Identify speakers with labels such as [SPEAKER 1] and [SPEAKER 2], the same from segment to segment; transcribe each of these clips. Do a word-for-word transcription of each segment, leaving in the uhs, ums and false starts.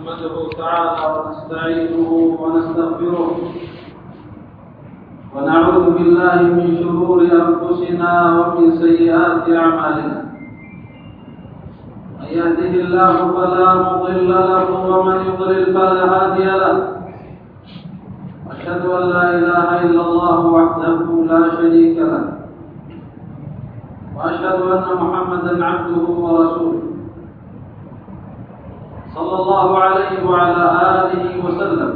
[SPEAKER 1] نحمده تعالى ونستعينه ونستغفره ونعوذ بالله من شرور أنفسنا ومن سيئات أعمالنا. من يهده الله فلا مضل له ومن يضلل فلا هادي له. أشهد أن لا إله إلا الله وحده لا شريك له، وأشهد أن محمدا عبده ورسوله صلى الله عليه وعلى آله وسلم.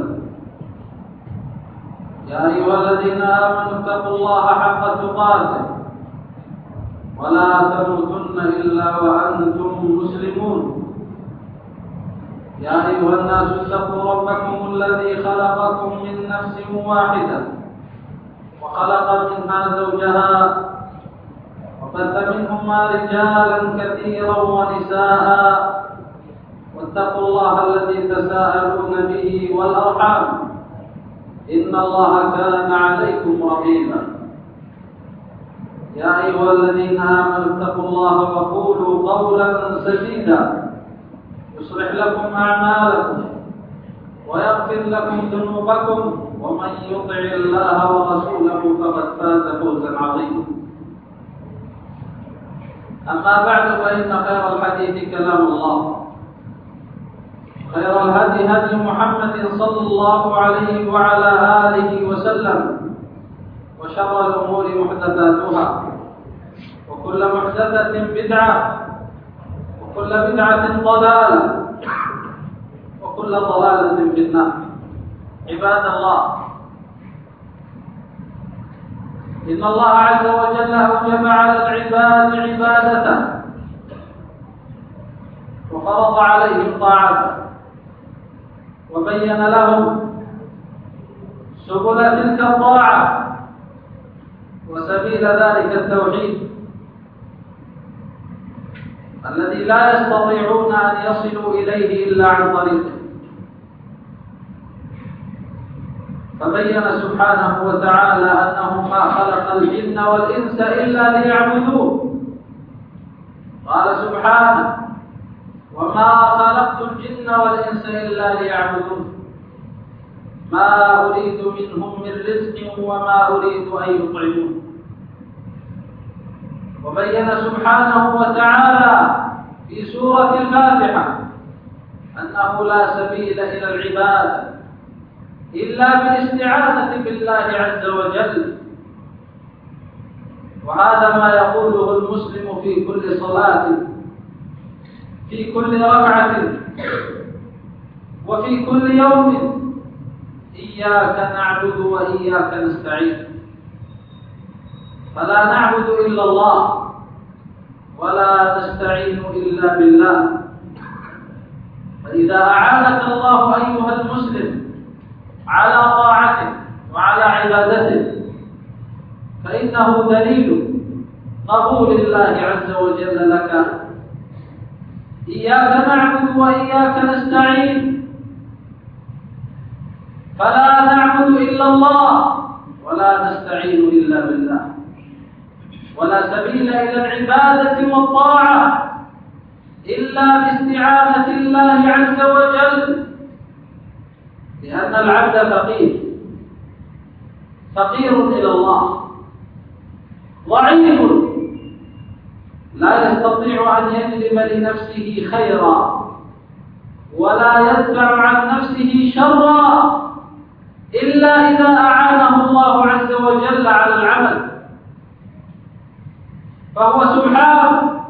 [SPEAKER 1] يا أيها الذين آمنوا اتقوا الله حق تقاته ولا تموتن إلا وأنتم مسلمون. يا أيها الناس اتقوا ربكم الذي خلقكم من نفس واحدة وخلق منها زوجها وبث منهما رجالا كثيرا ونساء، واتقوا الله الذي تساءلون به والأرحام إن الله كان عليكم رقيبا. يا أيها الذين آمنوا اتقوا الله وقولوا قولا سديدا يصلح لكم أعمالكم ويغفر لكم ذنوبكم، ومن يطع الله ورسوله فقد فاز فوزا عظيما. أما بعد، فإن خير الحديث كلام الله، خير الهدي هدي محمد صلى الله عليه وعلى آله وسلم، وشر الأمور محدثاتها، وكل محدثة بدعة، وكل بدعة ضلالة، وكل ضلالة في النار. عباد الله، إن الله عز وجل أوجب على العباد عبادته وفرض عليهم طاعته، وبين لهم سبل تلك الطاعة وسبيل ذلك التوحيد الذي لا يستطيعون أن يصلوا إليه إلا عن طريقه. فبين سبحانه وتعالى أنه ما خلق الجن والإنس إلا ليعبدوه. قال سبحانه: وما خلقت الجن والإنس إلا ليعبدون ما أريد منهم من رزق وما أريد أن يطعمون. وبين سبحانه وتعالى في سورة الفاتحة أنه لا سبيل إلى العبادة إلا بالاستعانة بالله عز وجل. وهذا ما يقوله المسلم في كل صلاة، في كل ركعة، وفي كل يوم: إياك نعبد وإياك نستعين. فلا نعبد إلا الله ولا نستعين إلا بالله. فإذا أعانك الله أيها المسلم على طاعته وعلى عبادته فإنه دليل قبول الله عز وجل لك. إياك نعبد وإياك نستعين، فلا نعبد إلا الله ولا نستعين إلا بالله، ولا سبيل إلى العبادة والطاعة إلا باستعانة الله عز وجل، لأن العبد فقير فقير إلى الله، ضعيف لا يستطيع أن يجلب لنفسه خيرا ولا يدفع عن نفسه شرا إلا إذا أعانه الله عز وجل على العمل. فهو سبحانه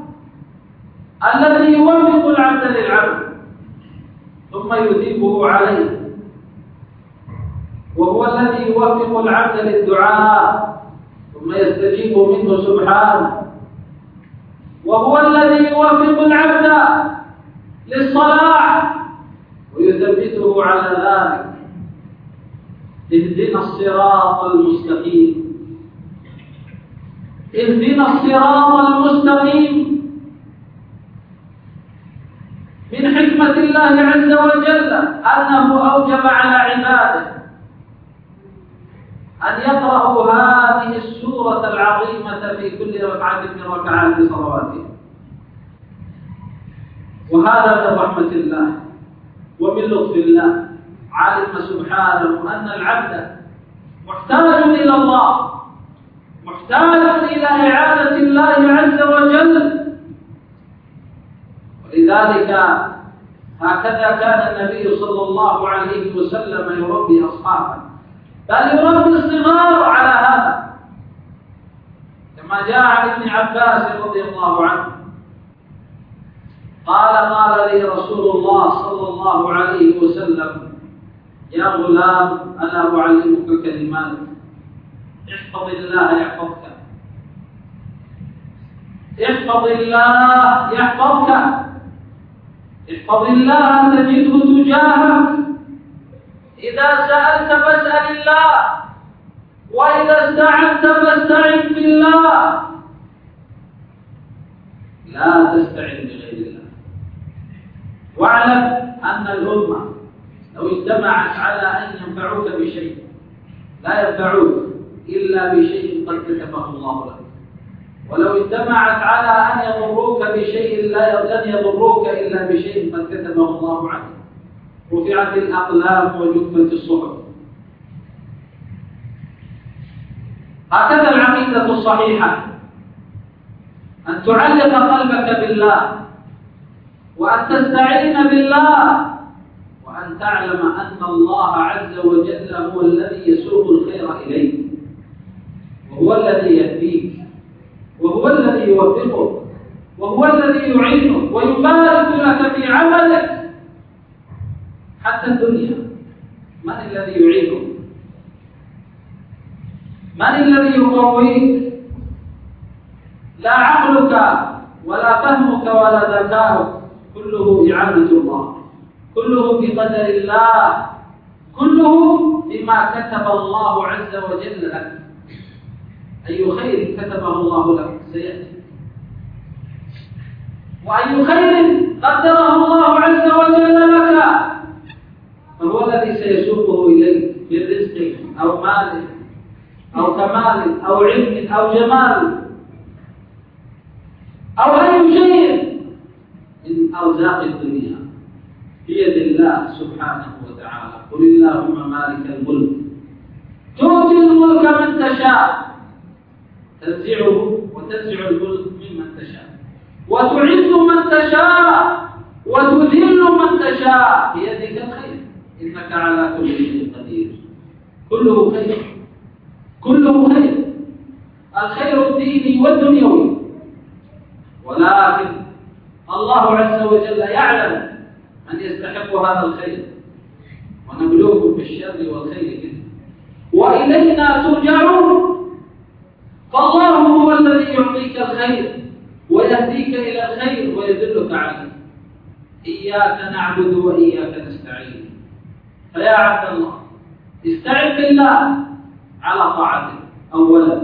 [SPEAKER 1] الذي يوفق العبد للعمل ثم يثيبه عليه، وهو الذي يوفق العبد للدعاء ثم يستجيب منه سبحانه، وهو الذي يوفق العبد للصلاح ويثبته على ذلك. اهدنا الصراط المستقيم، اهدنا الصراط المستقيم. من حكمة الله عز وجل أنه أوجب على عباده أن يقرأوا هذه السورة العظيمة في كل ركعة من ركعات صلواتهم. وهذا من رحمة الله ومن لطف الله علم سبحانه أن العبد محتاج إلى الله، محتاج إلى إعانة الله عز وجل. ولذلك هكذا كان النبي صلى الله عليه وسلم يربي أصحابه، بل يربي الصغار على هذا، كما جاء عن ابن عباس رضي الله عنه قال قال لي رسول الله صلى الله عليه وسلم: يا غلام ألا أعلمك كلمات احفظ الله يحفظك، احفظ الله يحفظك، احفظ الله تجده تجاهك، إذا سألت فاسأل الله، وإذا استعنت فاستعن بالله، لا تستعن بغير الله. واعلم أن الأمة لو اجتمعت على أن ينفعوك بشيء لا ينفعوك إلا بشيء قد كتبه الله لك، ولو اجتمعت على أن يضروك بشيء لا لن يضروك إلا بشيء قد كتبه الله عنك. رفعت الأقلام وجفت الصحف. هكذا العقيدة الصحيحة، أن تعلق قلبك بالله، وأن تستعين بالله، وأن تعلم أن الله عز وجل هو الذي يسوق الخير إليك، وهو الذي يهديك، وهو الذي يوفقك، وهو الذي يعينك ويبارك لك في عملك. حتى الدنيا من الذي يعينك؟ من الذي يقويك؟ لا عقلك ولا فهمك ولا ذكاؤك، كله إعانة الله، كله بقدر الله، كله بما كتب الله عز وجل لك. أي خير كتبه الله لك سيأتي، وأي خير قدره الله عز وجل لك فهو الذي سيسوقه إليك من رزق أو مال أو كمال أو علم أو جمال أو أي شيء من أرزاق الدنيا بيد الله سبحانه وتعالى. قل اللهم مالك الملك تؤتي الملك من تشاء، تنزعه وتنزع الملك ممن تشاء، وتعز من تشاء وتذل من تشاء، بيدك الخير إنك على كل شيء قدير. كله خير، كله خير، الخير الديني والدنيوي. ولكن الله عز وجل يعلم من يستحق هذا الخير، ونبلوكم بالشر والخير فتنة وإلينا ترجعون. فالله هو الذي يعطيك الخير ويهديك إلى الخير ويدلك عليه. إياك نعبد وإياك نستعين. فيا عبد الله استعن بالله على طاعته أولا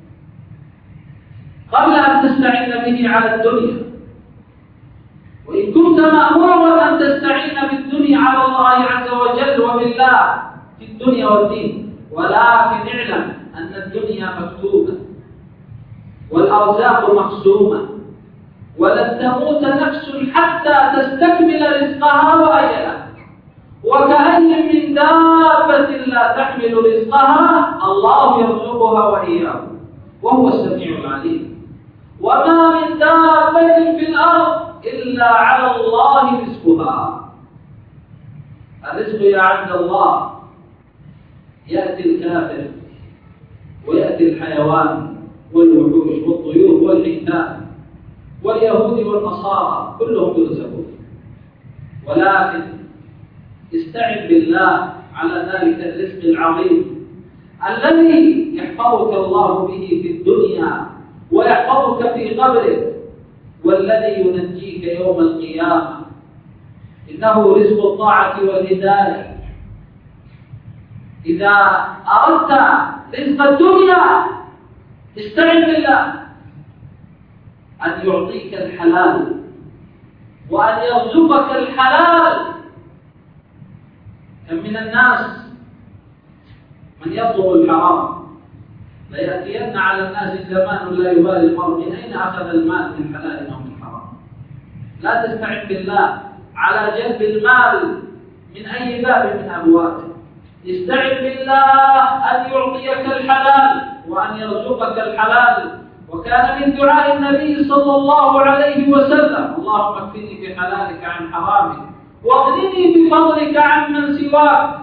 [SPEAKER 1] قبل أن تستعين به على الدنيا. وإن كنت مأمورا أن تستعين بالدنيا على الله عز وجل وبالله في الدنيا والدين، ولكن اعلم أن الدنيا مكتوبة والأرزاق مقسومة، ولن تموت نفس حتى تستكمل رزقها وأجلها. وكأي من دابة لا تحمل رزقها الله يرزقها وإياكم وهو السميع العليم. وما من دابة في الأرض إلا على الله رزقها. الرزق يا عبد الله يأتي الكافر ويأتي الحيوان والوحوش والطيور والحيتان واليهود والنصارى كلهم يرزقون، ولكن استعن بالله على ذلك الرزق العظيم الذي يحفظك الله به في الدنيا ويحفظك في قبرك، والذي ينجيك يوم القيامة. إنه رزق الطاعة والهداية. إذا أردت رزق الدنيا استعن بالله أن يعطيك الحلال وأن يرزقك الحلال. كم من الناس من يطلب الحرام. ليأتين على الناس زمان لا يبالي المرء من أين أخذ المال، من حلال أو من حرام. لا تستعن بالله على جلب المال من أي باب من أبوابه. استعن بالله أن يعطيك الحلال وأن يرزقك الحلال. وكان من دعاء النبي صلى الله عليه وسلم: اللهم اكفني بحلالك عن حرامك واغنني بفضلك عن من سواك.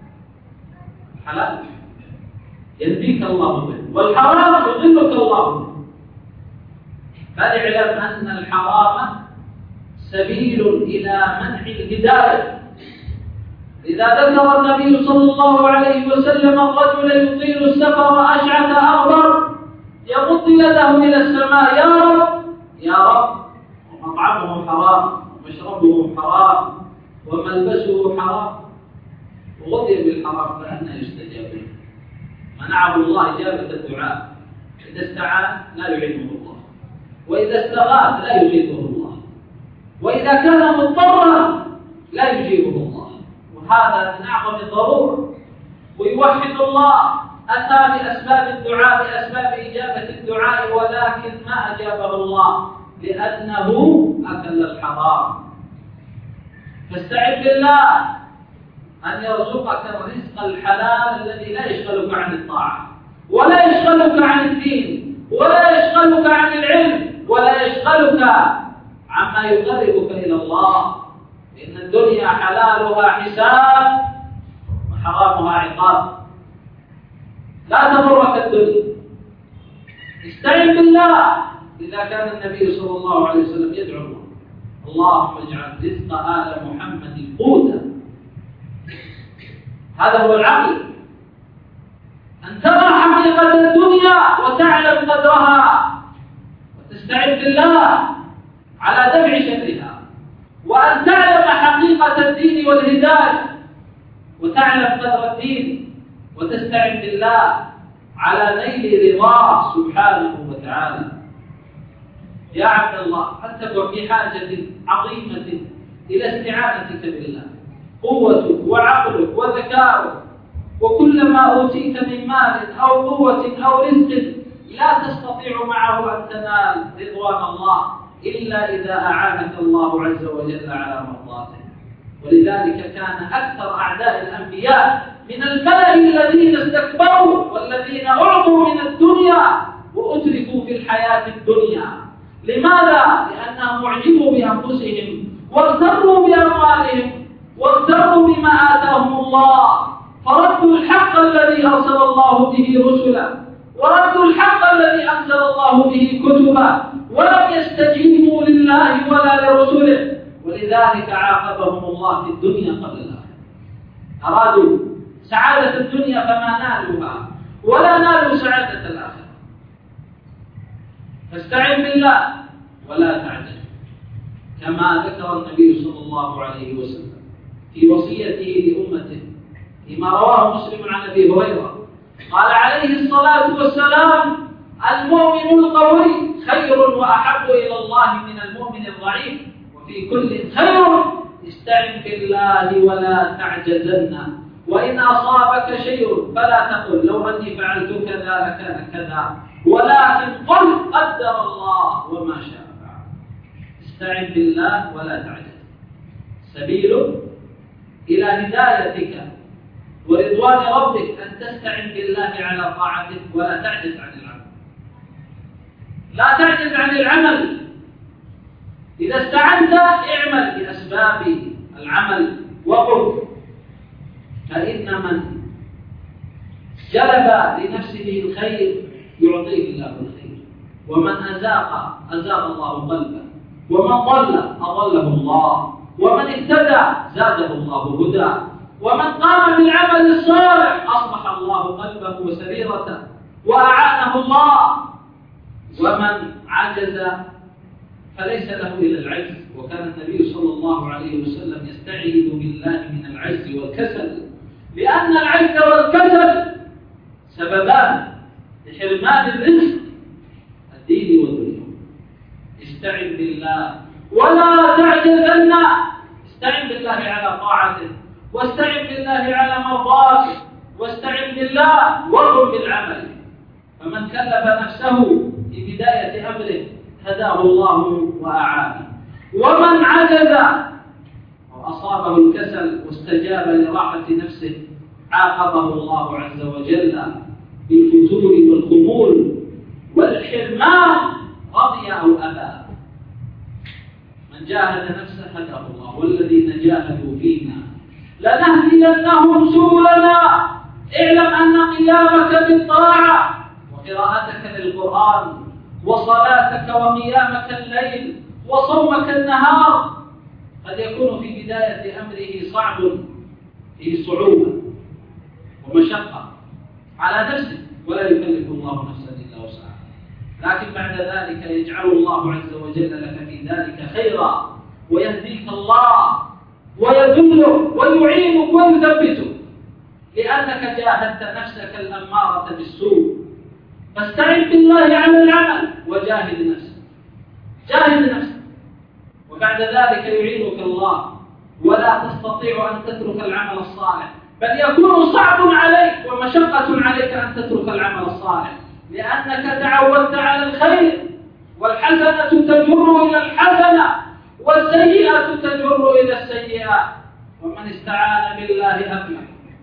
[SPEAKER 1] حلال يهديك الله به، والحرام يضلك الله به. فاعلم أن الحرام سبيل إلى منع الهداية. إذا ذكر النبي صلى الله عليه وسلم الرجل يطيل السفر أشعث أغبر يمد يده إلى السماء: يا رب يا رب، ومطعمه حرام ومشربه حرام وملبسه حرام وغذي بالحرام، فأنى يستجاب له؟ منعه الله إجابة الدعاء. إذا استعان لا يعينه الله، وإذا استغاث لا يجيبه الله، وإذا كان مضطرا لا يجيبه الله. وهذا من أعظم الضرورة. ويوحد الله، أتى بأسباب الدعاء بأسباب إجابة الدعاء، ولكن ما أجابه الله لأنه أكل الحرام. فاستعن بالله أن يرزقك الرزق الحلال الذي لا يشغلك عن الطاعة، ولا يشغلك عن الدين، ولا يشغلك عن العلم، ولا يشغلك عما يقربك إلى الله. إن الدنيا حلالها حساب وحرامها عقاب. لا تغرك الدنيا. استعن بالله. إذا كان النبي صلى الله عليه وسلم يدعو الله: اللهم اجعل رزق آل محمد قوتا. هذا هو العقل، أن ترى حقيقة الدنيا وتعلم قدرها، وتستعن بالله على دفع شرها، وأن تعلم حقيقة الدين والهداية وتعلم قدر الدين، وتستعن بالله على نيل رضاه سبحانه وتعالى. يا عبد الله، أنت في حاجة عظيمة إلى استعانتك بالله. قوتك وعقلك وذكاؤك وكل ما أوتيت من مال أو قوة أو رزق لا تستطيع معه أن تنال رضوان الله إلا إذا أعانك الله عز وجل على مرضاته. ولذلك كان أكثر أعداء الأنبياء من الملأ الذين استكبروا والذين أعطوا من الدنيا وأتركوا في الحياة الدنيا. لماذا؟ لأنهم أعجبوا بأنفسهم واغتروا بأموالهم واغتروا بما آتاهم الله، فردوا الحق الذي أرسل الله به رسلا، وردوا الحق الذي أنزل الله به كتبا، ولم يستجيبوا لله ولا لرسله. ولذلك عاقبهم الله في الدنيا قبل الآخرة. أرادوا سعادة الدنيا فما نالوها، ولا نالوا سعادة الآخرة. فاستعن بالله ولا تعجل، كما ذكر النبي صلى الله عليه وسلم في وصيته لأمته فيما رواه مسلم عن أبي هريرة قال عليه الصلاة والسلام: المؤمن القوي خير وأحب إلى الله من المؤمن الضعيف، وفي كل خير. استعن بالله ولا تعجزن، وإن أصابك شيء فلا تقل لو أني فعلت كذا لكان كذا، ولكن قل قدر الله وما شاء فعل. استعن بالله ولا تعجز. سبيل إلى هدايتك ورضوان ربك أن تستعن بالله على طاعته ولا تعجز عن العمل. لا تعجز عن العمل. إذا استعنت اعمل بأسباب العمل وقل، فإن من جلب لنفسه الخير يعطيه الله الخير، ومن أزاق أزاق الله قلبه، ومن ضل أضله الله، ومن اهتدى زاده الله هدى، ومن قام بالعمل الصالح أصلح الله قلبه وسريرته وأعانه الله، ومن عجز فليس له إلا العجز. وكان النبي صلى الله عليه وسلم يستعيذ بالله من العجز والكسل، لأن العجز والكسل سببان لحرمان الرزق الديني والدنيا. استعن بالله ولا تعجزن. استعن بالله على طاعته، واستعن بالله على مرضاته، واستعن بالله وقم بالعمل. فمن كلف نفسه في بداية أمره هداه الله وأعانه، ومن عجز أو وأصابه الكسل واستجاب لراحة نفسه عاقبه الله عز وجل بالفتور والخمول والحرمان رضي أو أبى. من جاهد نفسه هداه الله، والذين جاهدوا فينا لنهدينهم سبلنا. اعلم أن قيامك بالطاعة وقراءتك للقرآن وصلاتك وقيامك الليل وصومك النهار قد يكون في بداية أمره صعب، فيه صعوبة ومشقة على نفسه، ولا يكلف الله نفسا إلا وسعها، لكن بعد ذلك يجعل الله عز وجل لك في ذلك خيرا، ويهديك الله ويدلك ويعينك ويثبتك، لأنك جاهدت نفسك الأمارة بالسوء. فاستعن بالله على العمل وجاهد نفسك، جاهد نفسك، وبعد ذلك يعينك الله، ولا تستطيع أن تترك العمل الصالح، بل يكون صعب عليك ومشقة عليك أن تترك العمل الصالح، لأنك تعودت على الخير، والحسنة تجر إلى الحسنة والسيئة تجر إلى السيئة، ومن استعان بالله أفلح.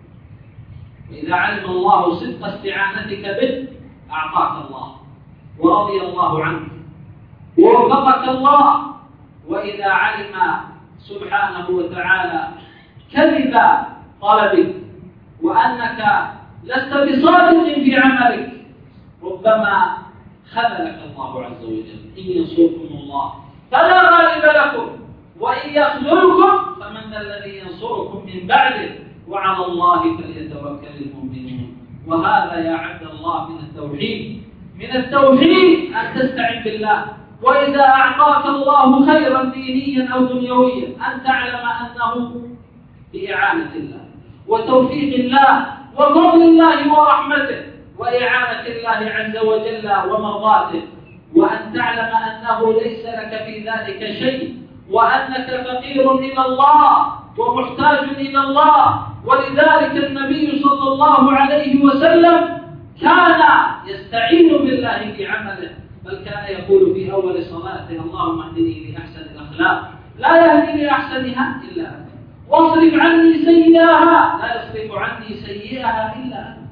[SPEAKER 1] وإذا علم الله صدق استعانتك به أعطاك الله ورضي الله عنك ووفقك الله. وإذا علم سبحانه وتعالى كذب طلبك وأنك لست بصادق في عملك ربما خذلك الله عز وجل. إن ينصركم الله فلا غالب لكم، وإن يخذلكم فمن الذي ينصركم من بعده، وعلى الله فليتوكل المؤمنون. وهذا يا عبد الله من التوحيد، من التوحيد أن تستعن بالله، وإذا أعطاك الله خيرا دينيا أو دنيويا أن تعلم أنه بإعانة الله وتوفيق الله وفضل الله ورحمته وإعانة الله عز وجل ومرضاته، وأن تعلم أنه ليس لك في ذلك شيء، وأنك فقير إلى الله ومحتاج إلى الله. ولذلك النبي صلى الله عليه وسلم كان يستعين بالله في عمله، بل كان يقول في أول صلاته: اللهم اهدني لأحسن الأخلاق لا يهدي لأحسنها إلا أنت، واصرف عني سيئها لا يصرف عني سيئها إلا أنت.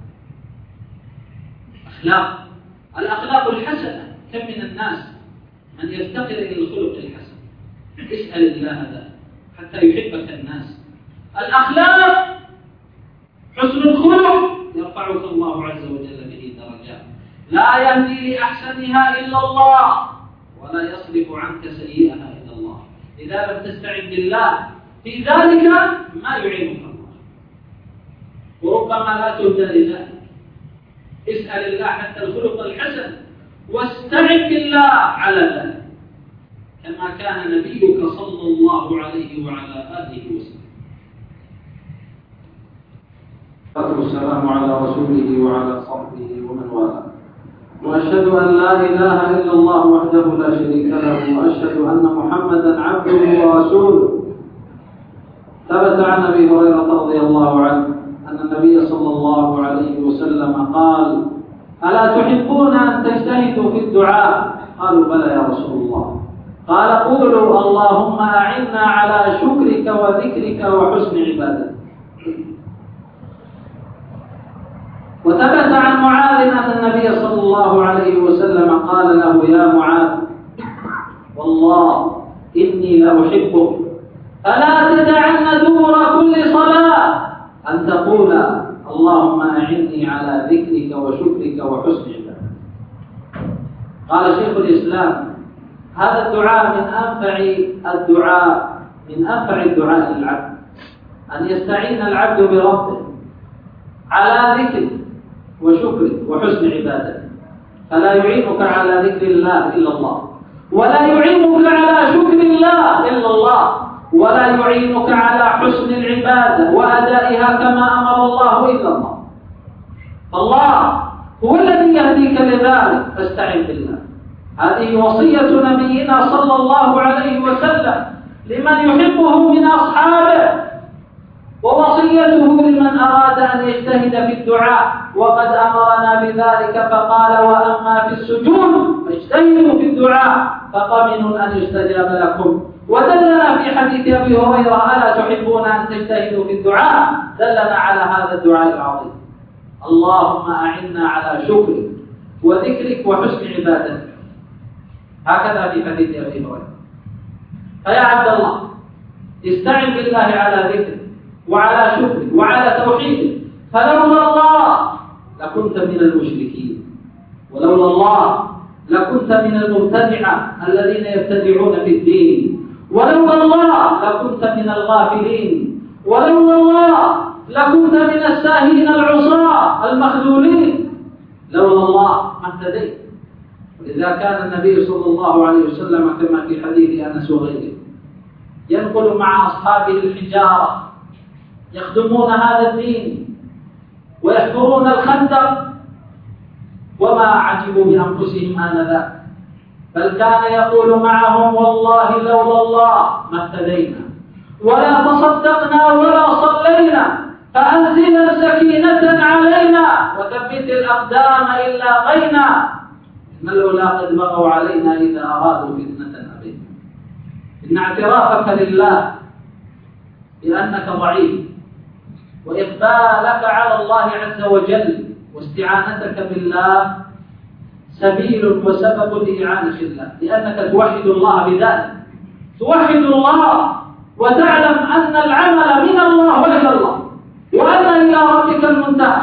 [SPEAKER 1] أخلاق، الأخلاق الحسنة. كم من الناس من يفتقر إلى الخلق الحسن، اسأل الله هذا حتى يحبك الناس. الأخلاق، حسن الخلق يرفعك الله عز وجل به درجات، لا يهدي لأحسنها إلا الله ولا يصرف عنك سيئها إلا الله. إذا لم تستعن بالله في ذلك ما يعينك الله، وربما لا تهدى لذلك. اسأل الله حتى الخلق الحسن، واستعن بالله على ذلك، كما كان نبيك صلى الله عليه وعلى آله وسلم. والسلام على رسوله وعلى صحبه ومن والاه، وأشهد أن لا إله إلا الله وحده لا شريك له، وأشهد أن محمدا عبده ورسوله. ثبت عن أبي هريرة رضي الله عنه أن النبي صلى الله عليه وسلم قال: ألا تحبون أن تجتهدوا في الدعاء؟ قالوا: بلى يا رسول الله. قال: قولوا اللهم أعنا على شكرك وذكرك وحسن عبادتك. وثبت عن معاذ أن النبي صلى الله عليه وسلم قال له: يا معاذ، والله إني لأحبك، ألا تدعن دبر كل صلاة أن تقول اللهم أعني على ذكرك وشكرك وحسن عبادتك. قال شيخ الإسلام: هذا الدعاء من أنفع الدعاء من أنفع الدعاء للعبد، أن يستعين العبد بربه على ذكره وشكره وحسن عبادته، فلا يعينك على ذكر الله إلا الله، ولا يعينك على شكر الله إلا الله، ولا يعينك على حسن العبادة وأدائها كما أمر الله إلا الله. فالله هو الذي يهديك لذلك، فاستعن بالله. هذه وصية نبينا صلى الله عليه وسلم لمن يحبه من أصحابه، ووصيته لمن أراد أن يجتهد في الدعاء، وقد أمرنا بذلك فقال: وأما في السجود فاجتهدوا في الدعاء فقمن أن يستجاب لكم. ودلنا في حديث أبي هريرة: ألا تحبون أن تجتهدوا في الدعاء؟ دلنا على هذا الدعاء العظيم: اللهم أعنا على شكرك وذكرك وحسن عبادتك. هكذا في حديث أبي هريرة. فيا عبد الله، استعن بالله على ذكرك وعلى شكرك وعلى توحيدك، فلولا الله لكنت من المشركين، ولولا الله لكنت من المبتدعة الذين يبتدعون في الدين، ولولا الله لكنت من الغافلين، ولولا الله لكنت من الساهين العصاة المخذولين. لولا الله ما اهتديت. ولذا كان النبي صلى الله عليه وسلم كما في حديث أنس وغيره ينقل مع أصحابه الحجارة يخدمون هذا الدين ويحفرون الخندق، وما عجبوا بأنفسهم آنذاك، بل كان يقول معهم: والله لولا الله ما اهتدينا ولا تصدقنا ولا صلينا، فأنزل سكينة علينا وثبت الأقدام إن لاقينا، إن لولا قد بغوا علينا إذا أرادوا فتنة أبينا. إن اعترافك لله بأنك ضعيف وإقبالك على الله عز وجل واستعانتك بالله سبيل وسبب لإعانة الله، لأنك توحد الله بذلك، توحد الله وتعلم أن العمل من الله وإلى الله، وأن إلى ربك المنتهى.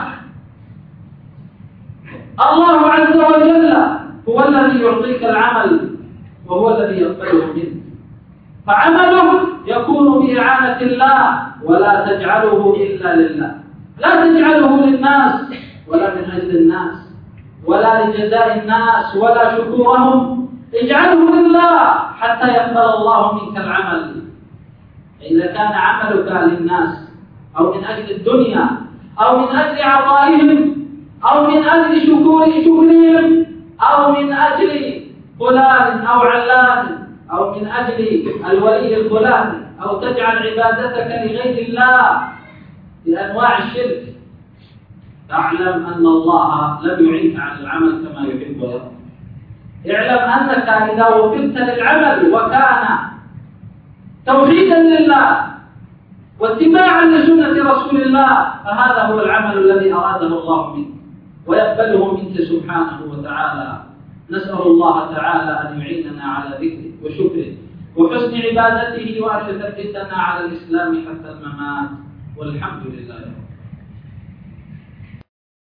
[SPEAKER 1] الله عز وجل هو الذي يعطيك العمل وهو الذي يقبله منك، فعمله يكون بإعانة الله، ولا تجعله إلا لله، لا تجعله للناس ولا من أجل الناس ولا لجزاء الناس ولا شكورهم، اجعله لله حتى يقبل الله منك العمل. إذا كان عملك للناس أو من أجل الدنيا أو من أجل عطائهم أو من أجل شكور شكرهم أو من أجل فلان أو علان أو من أجل الولي الفلاني، أو تجعل عبادتك لغير الله بأنواع الشرك، تعلم أن الله لم يعينك على العمل كما يحب ويرضى. اعلم أنك إذا وفقت للعمل وكان توحيدا لله واتباعا لسنة رسول الله، فهذا هو العمل الذي أراده الله منك ويقبله منك سبحانه وتعالى. نسأل الله تعالى أن يعيننا على ذكره وشكره وحسن عبادته، وأن يثبتنا على الإسلام حتى الممات، والحمد لله.